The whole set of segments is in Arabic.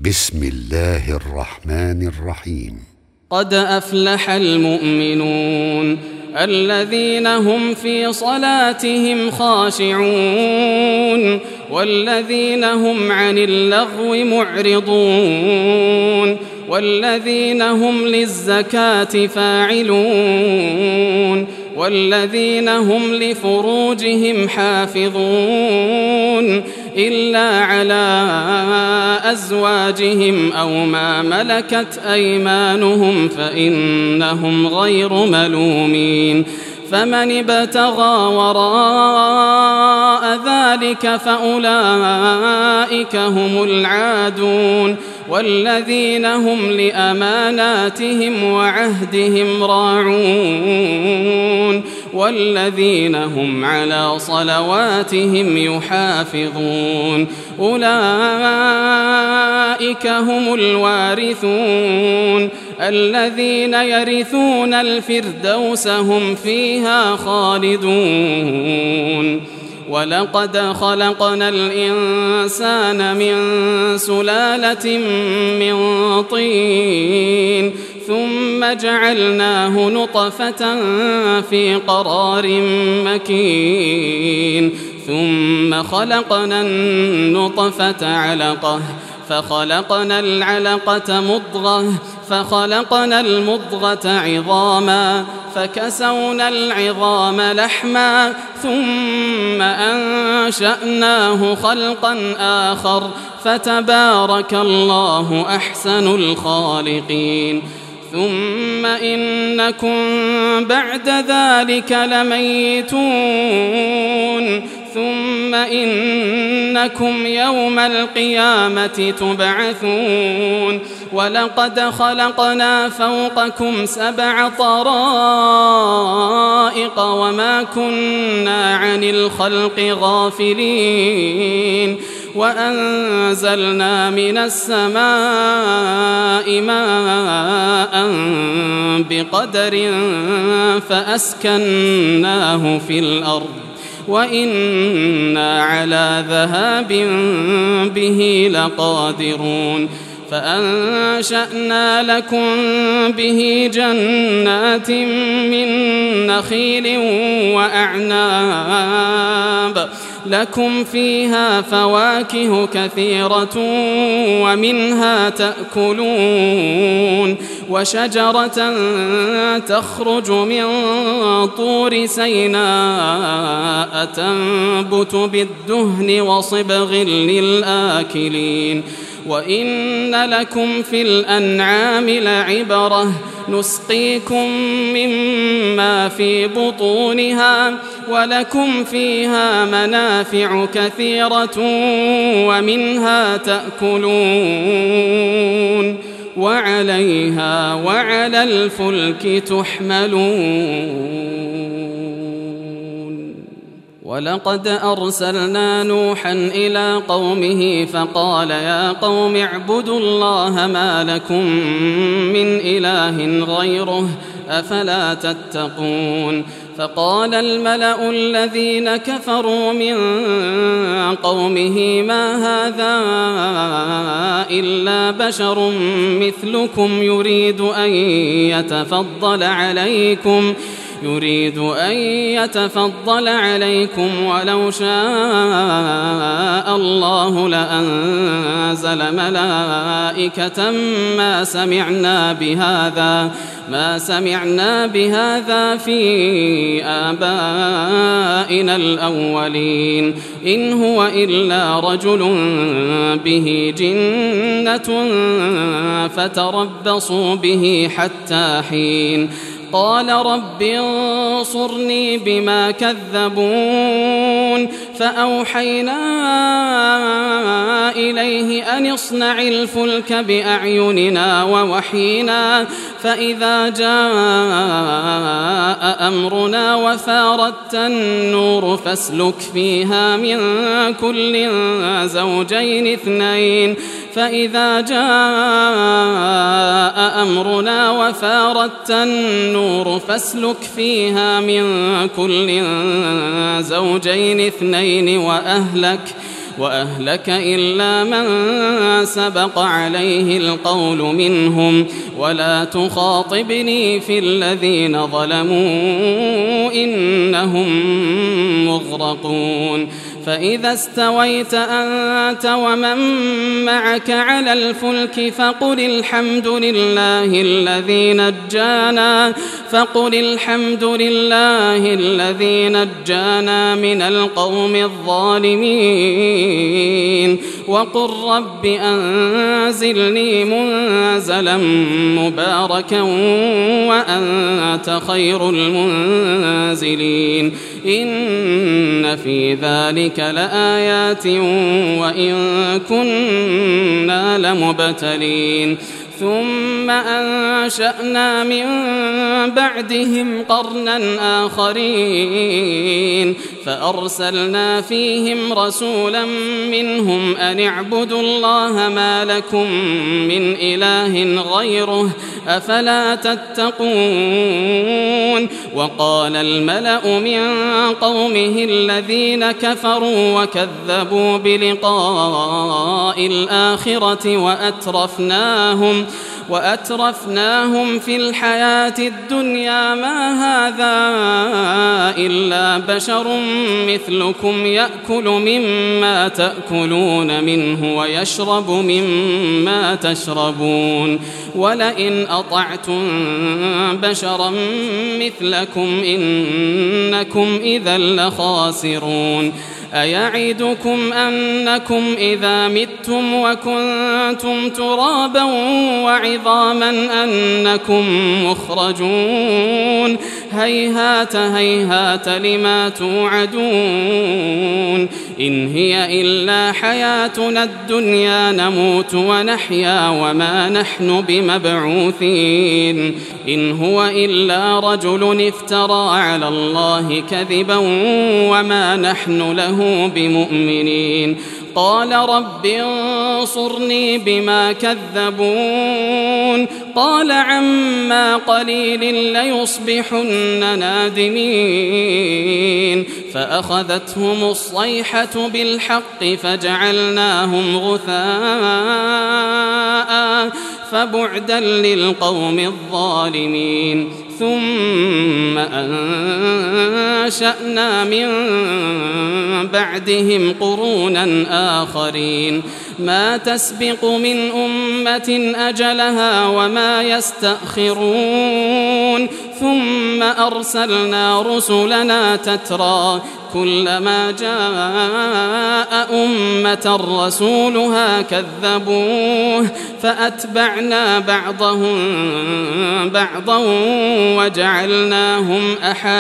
بسم الله الرحمن الرحيم. قد أفلح المؤمنون الذين هم في صلاتهم خاشعون والذين هم عن اللغو معرضون والذين هم للزكاة فاعلون والذين هم لفروجهم حافظون إلا على أزواجهم أو ما ملكت أيمانهم فإنهم غير ملومين فمن ابتغى وراء ذلك فأولئك هم العادون والذين هم لأماناتهم وعهدهم راعون والذين هم على صلواتهم يحافظون أولئك هم الوارثون الذين يرثون الفردوس هم فيها خالدون ولقد خلقنا الإنسان من سلالة من طين ثم جعلناه نطفة في قرار مكين ثم خلقنا النطفة علقة فخلقنا العلقة مضغة فخلقنا المضغة عظاما فكسونا العظام لحما ثم أنشأناه خلقا آخر فتبارك الله أحسن الخالقين ثم إنكم بعد ذلك لميتون ثم إنكم يوم القيامة تبعثون ولقد خلقنا فوقكم 7 طرائق وما كنا عن الخلق غافلين وأنزلنا من السماء ماء بقدر فأسكناه في الأرض وإنا على ذهاب به لقادرون فأنشأنا لكم به جنات من نخيل وأعناب لكم فيها فواكه كثيرة ومنها تأكلون وشجرة تخرج من طور سيناء تنبت بالدهن وصبغ للآكلين وإن لكم في الأنعام لعبرة نسقيكم مما في بطونها ولكم فيها منافع كثيرة ومنها تأكلون وعليها وعلى الفلك تحملون ولقد أرسلنا نوحا إلى قومه فقال يا قوم اعبدوا الله ما لكم من إله غيره أفلا تتقون فقال الملأ الذين كفروا من قومه ما هذا إلا بشر مثلكم يريد أن يتفضل عليكم ولو شاء الله لأنزل ملائكة ما سمعنا بهذا في آبائنا الأولين إن هو إلا رجل به جنة فتربصوا به حتى حين قال رب انصرني بما كذبون فأوحينا إليه أن اصنع الفلك بأعيننا ووحينا فإذا جاء أمرنا وفاردت النور فاسلك فيها من كل زوجين 2 فإذا جاء أمرنا وفاردت النور فاسلك فيها من كل زوجين 2 وأهلك إلا من سبق عليه القول منهم ولا تخاطبني في الذين ظلموا إنهم مغرقون فإذا استويت أنت ومن معك على الفلك فقل الحمد لله الذي نجانا من القوم الظالمين وقل رب أنزلني منزلا مباركا وأنت خير المنزلين إن في ذلك لآيات وإن كنا لمبتلين ثم أنشأنا من بعدهم قرنا آخرين فأرسلنا فيهم رسولا منهم أن اعبدوا الله ما لكم من إله غيره أفلا تتقون وقال الملأ من قومه الذين كفروا وكذبوا بلقاء الآخرة وأترفناهم في الحياة الدنيا ما هذا إلا بشر مثلكم يأكل مما تأكلون منه ويشرب مما تشربون ولئن أطعتم بشرا مثلكم إنكم إذا لخاسرون أيعدكم أنكم إذا متم وكنتم ترابا وعظاما أنكم مخرجون هيهات هيهات لما توعدون إن هي إلا حياتنا الدنيا نموت ونحيا وما نحن بمبعوثين إن هو إلا رجل افترى على الله كذبا وما نحن له بمؤمنين قال رب انصرني بما كذبون قال عما قليل ليصبحن نادمين فأخذتهم الصيحة بالحق فجعلناهم غثاء فبعدا للقوم الظالمين ثم أنشأنا من بعدهم قرونا آخرين ما تسبق من أمة أجلها وما يستأخرون ثم أرسلنا رسلنا تترى كلما جاء أمة رسولها كذبوه فأتبعنا بعضهم بعضا وجعلناهم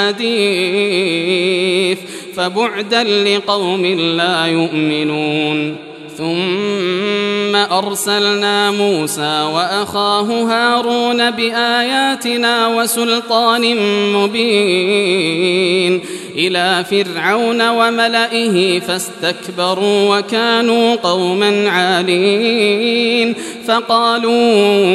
أحاديث فبعدا لقوم لا يؤمنون ثم أرسلنا موسى وأخاه هارون بآياتنا وسلطان مبين إلى فرعون وملئه فاستكبروا وكانوا قوما عالين فقالوا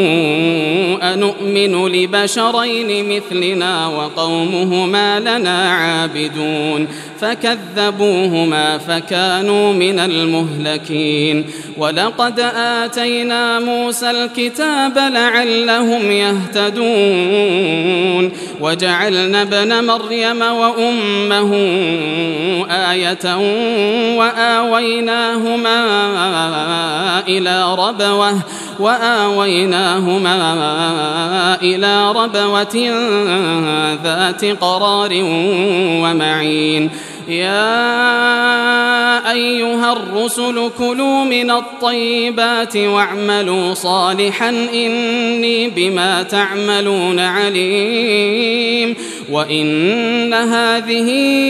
أنؤمن لبشرين مثلنا وقومهما لنا عابدون فكذبوهما فكانوا من المهلكين ولقد آتينا موسى الكتاب لعلهم يهتدون وجعلنا ابن مريم وأمه آية وآويناهما إلى ربوة ذات قرار ومعين يا أيها الرسل كلوا من الطيبات واعملوا صالحا إني بما تعملون عليم وإن هذه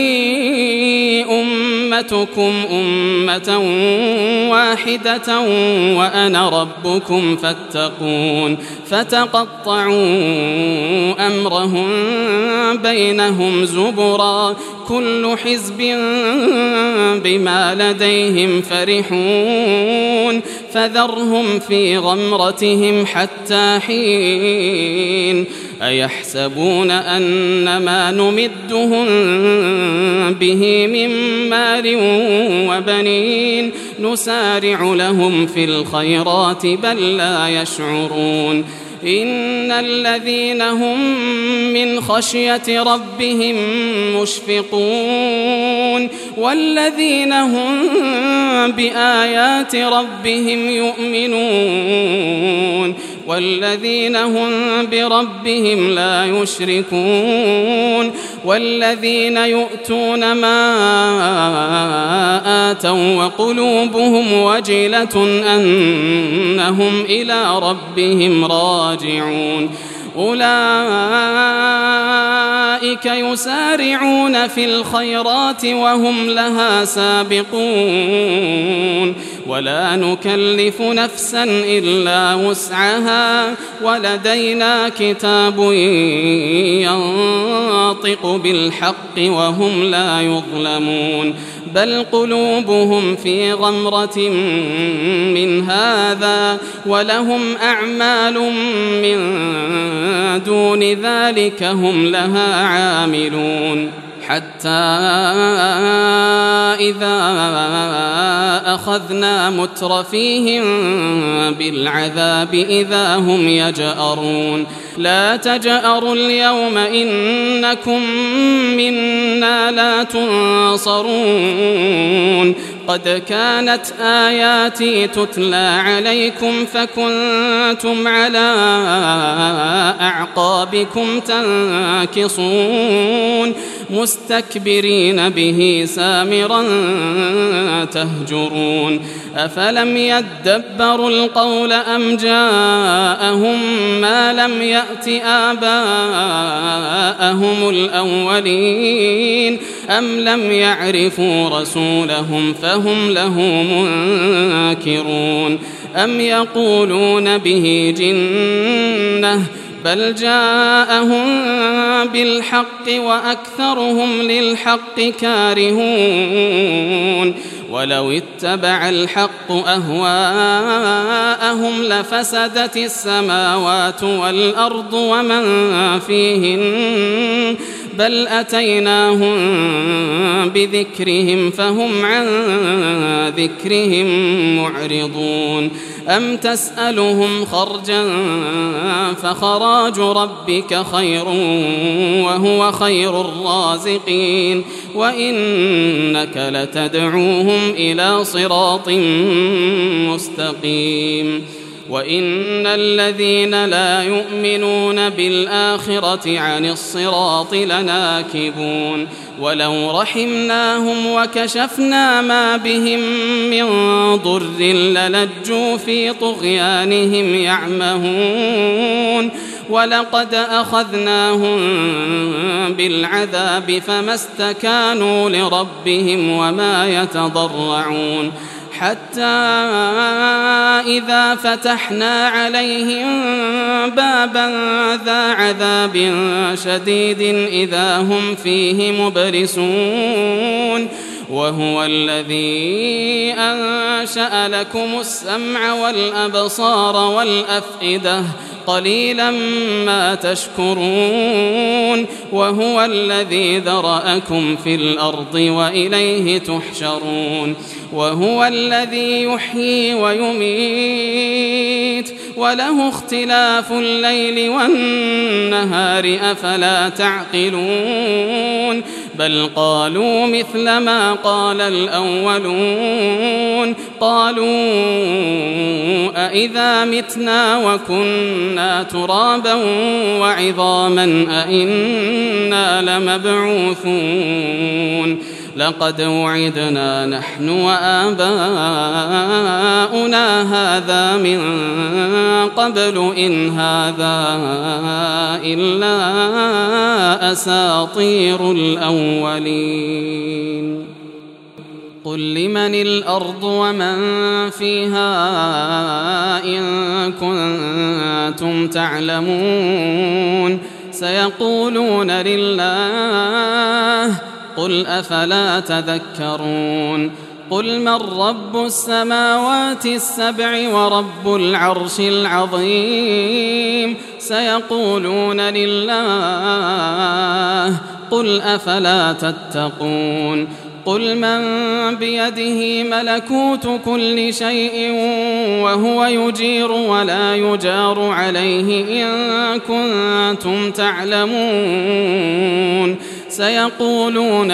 أمتكم أمة واحدة وأنا ربكم فاتقون فتقطعوا أمرهم بينهم زبرا كل حزب بما لديهم فرحون فذرهم في غمرتهم حتى حين أيحسبون أن ما نمدهم به من مال وبنين نسارع لهم في الخيرات بل لا يشعرون إن الذين هم من خشية ربهم مشفقون والذين هم بآيات ربهم يؤمنون والذين هم بربهم لا يشركون والذين يؤتون ما آتوا وقلوبهم وجلة أنهم إلى ربهم راجعون أولئك يسارعون في الخيرات وهم لها سابقون ولا نكلف نفسا إلا وسعها ولدينا كتاب ينطق بالحق وهم لا يظلمون بل قلوبهم في غمرة من هذا ولهم أعمال من دون ذلك هم لها عاملون حتى إذا أخذنا مترفيهم بالعذاب إذا هم يجأرون لا تجأروا اليوم إنكم منا لا تنصرون قد كانت آياتي تتلى عليكم فكنتم على أعقابكم تنكصون مستكبرين به سامرا تهجرون أفلم يدبروا القول أم جاءهم ما لم يأت آباءهم الأولين أم لم يعرفوا رسولهم فهم له منكرون أم يقولون به جنة بل جاءهم بالحق وأكثرهم للحق كارهون ولو اتبع الحق أهواءهم لفسدت السماوات والأرض ومن فيهن بل أتيناهم بذكرهم فهم عن ذكرهم معرضون أم تسألهم خرجا فخراج ربك خير وهو خير الرازقين وإنك لتدعوهم إلى صراط مستقيم وإن الذين لا يؤمنون بالآخرة عن الصراط لناكبون ولو رحمناهم وكشفنا ما بهم من ضر للجوا في طغيانهم يعمهون ولقد أخذناهم بالعذاب فما استكانوا لربهم وما يتضرعون حتى إذا فتحنا عليهم بابا ذا عذاب شديد إذا هم فيه مبلسون وهو الذي أنشأ لكم السمع والأبصار والأفئدة قليلا ما تشكرون وهو الذي ذرأكم في الأرض وإليه تحشرون وهو الذي يحيي ويميت وله اختلاف الليل والنهار أفلا تعقلون بل قالوا مثل ما قال الأولون قالوا أإذا متنا وكنا ترابا وعظاما أإنا لمبعوثون لقد وعدنا نحن وآباؤنا هذا من قبل إن هذا إلا أساطير الأولين قل لمن الأرض ومن فيها إن كنتم تعلمون سيقولون لله قل أفلا تذكرون قل من رب السماوات السبع ورب العرش العظيم سيقولون لله قل أفلا تتقون قل من بيده ملكوت كل شيء وهو يجير ولا يجار عليه إن كنتم تعلمون سيقولون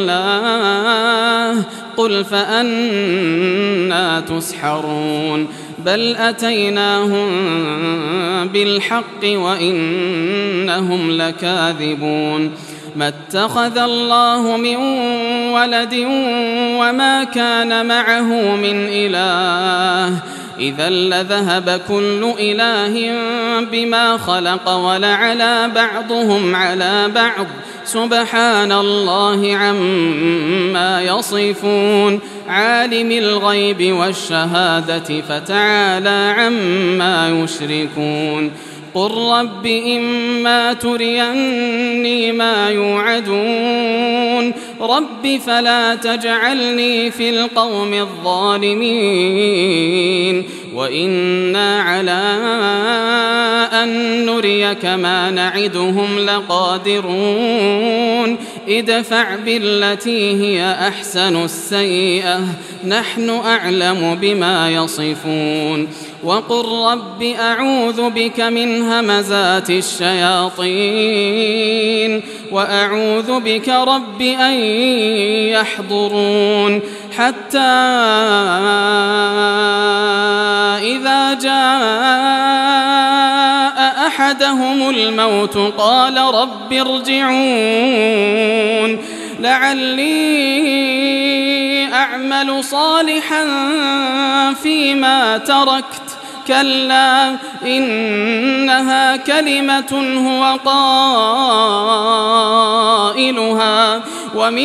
لله قل فأنا تسحرون بل أتيناهم بالحق وإنهم لكاذبون ما اتخذ الله من ولد وما كان معه من إله إذا لذهب كل إله بما خلق ولعلى بعضهم على بعض سبحان الله عما يصفون عالم الغيب والشهادة فتعالى عما يشركون قل رب إما تريني ما يوعدون رب فلا تجعلني في القوم الظالمين وإنا على أن نريك ما نعدهم لقادرون ادفع بالتي هي أحسن السيئة نحن أعلم بما يصفون وقل رب أعوذ بك من همزات الشياطين وأعوذ بك رب أن يحضرون حتى إذا جاء أحدهم الموت قال رب ارجعون لعلي أعمل صالحا فيما تركت كلا إنها كلمة هو قائلها ومن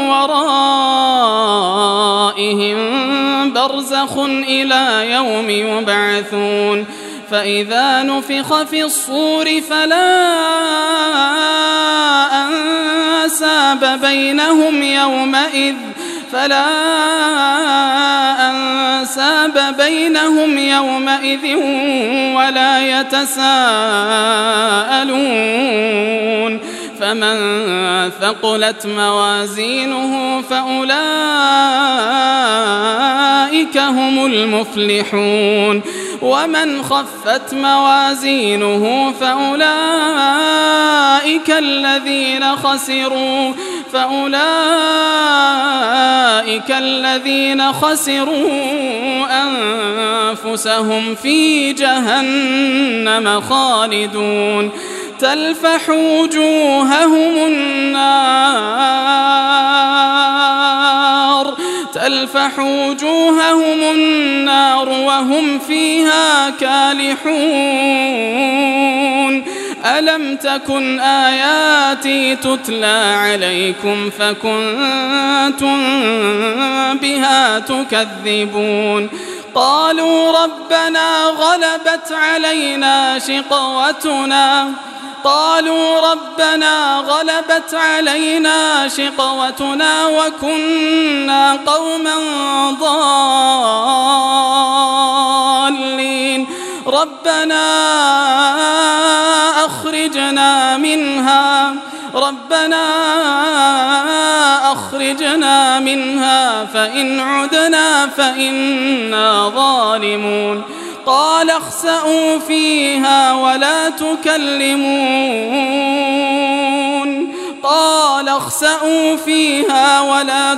ورائهم برزخ إلى يوم يبعثون فإذا نفخ في الصور فلا أنساب بينهم يومئذ ولا يتساءلون فمن ثقلت موازينه فأولئك هم المفلحون ومن خفت موازينه فأولئك الذين خسروا أنفسهم في جهنم خالدون تلفح وجوههم النار وهم فيها كالحون ألم تكن آياتي تتلى عليكم فكنتم بها تكذبون قالوا ربنا غلبت علينا شقوتنا وكنا قوما ضالين ربنا أخرجنا منها فإن عدنا فإنا ظالمون قال اخسئوا فيها ولا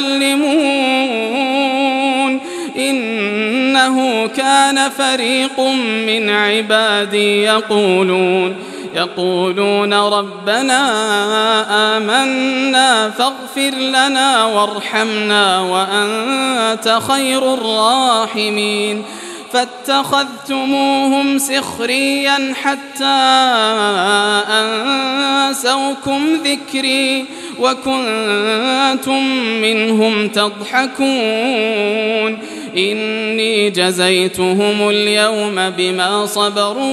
تكلمون إنه كان فريق من عبادي يقولون ربنا آمنا فاغفر لنا وارحمنا وأنت خير الراحمين فاتخذتموهم سخريا حتى أنسوكم ذكري وكنتم منهم تضحكون إني جزيتهم اليوم بما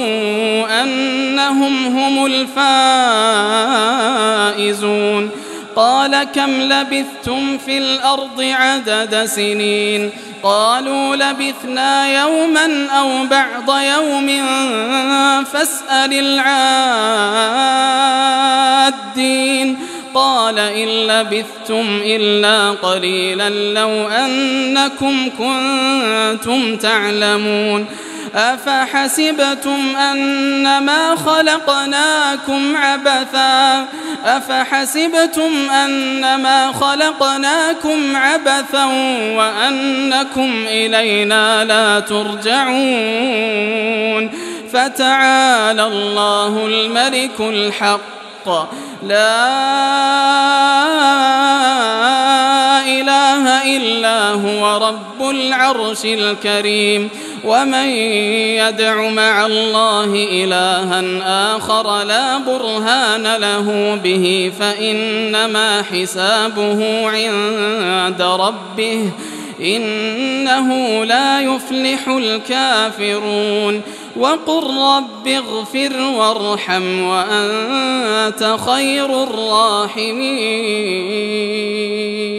صبروا أنهم هم الفائزون قال كم لبثتم في الأرض عدد سنين قالوا لبثنا يوما أو بعض يوم فاسأل العادين قال إن لبثتم إلا قليلا لو أنكم كنتم تعلمون أفحسبتم أنما خلقناكم عبثا وأنكم إلينا لا ترجعون فتعالى الله الملك الحق لا إله إلا هو رب العرش الكريم ومن يدع مع الله إلها آخر لا برهان له به فإنما حسابه عند ربه إنه لا يفلح الكافرون وقل رب اغفر وارحم وأنت خير الراحمين